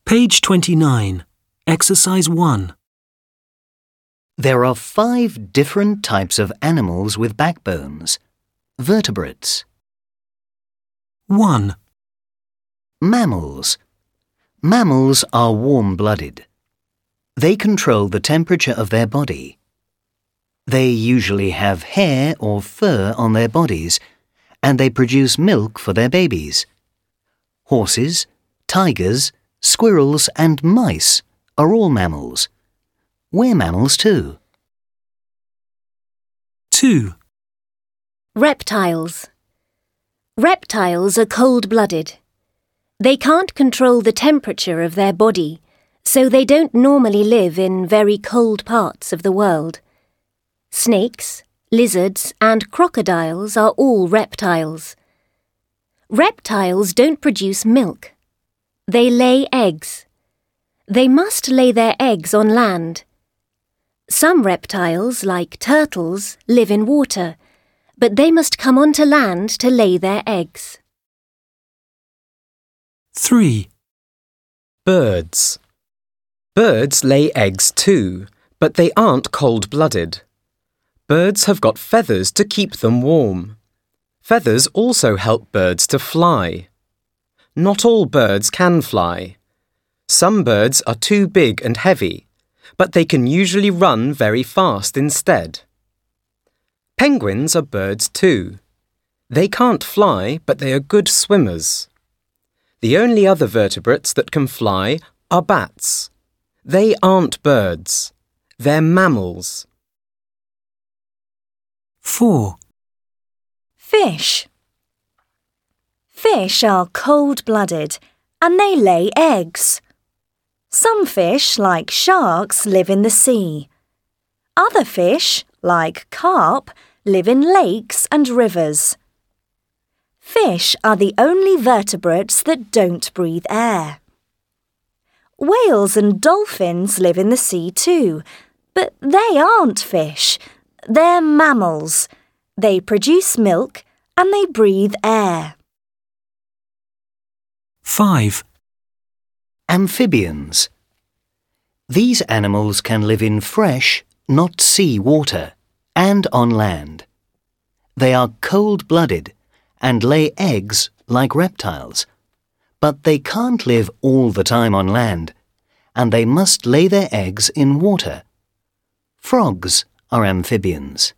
Page 29. Exercise 1. There are 5 different types of animals with backbones. Vertebrates. 1, Mammals. Mammals are warm-blooded. They control the temperature of their body. They usually have hair or fur on their bodies, and they produce milk for their babies. Horses, tigers, squirrels and mice are all mammals. We're mammals too. 2, Reptiles. Reptiles are cold-blooded. They can't control the temperature of their body, so they don't normally live in very cold parts of the world. Snakes, lizards, and crocodiles are all reptiles. Reptiles don't produce milk. They lay eggs. They must lay their eggs on land. Some reptiles, like turtles, live in water, but they must come onto land to lay their eggs. 3, Birds. Birds lay eggs too, but they aren't cold-blooded. Birds have got feathers to keep them warm. Feathers also help birds to fly. Not all birds can fly. Some birds are too big and heavy, but they can usually run very fast instead. Penguins are birds too. They can't fly, but they are good swimmers. The only other vertebrates that can fly are bats. They aren't birds. They're mammals. 4, Fish. Fish are cold-blooded and they lay eggs. Some fish, like sharks, live in the sea. Other fish, like carp, live in lakes and rivers. Fish are the only vertebrates that don't breathe air. Whales and dolphins live in the sea too, but they aren't fish. They're mammals. They produce milk and they breathe air. 5, Amphibians. These animals can live in fresh, not sea water, and on land. They are cold-blooded and lay eggs like reptiles, but they can't live all the time on land, and they must lay their eggs in water. Frogs are amphibians.